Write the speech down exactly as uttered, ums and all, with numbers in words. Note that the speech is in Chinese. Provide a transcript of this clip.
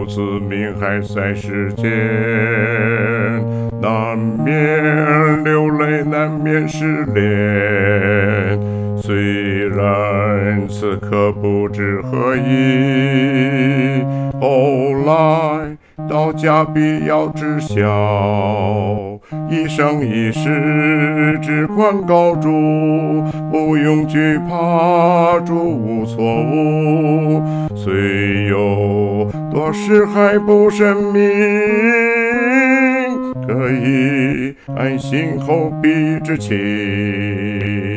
子命还在世间，难免流泪，难免失恋。虽然此刻不知何意，后来到家必要知晓。一生一世只管高筑，不用惧怕，诸无错误。虽有多事还不神明，可以安心后必知情。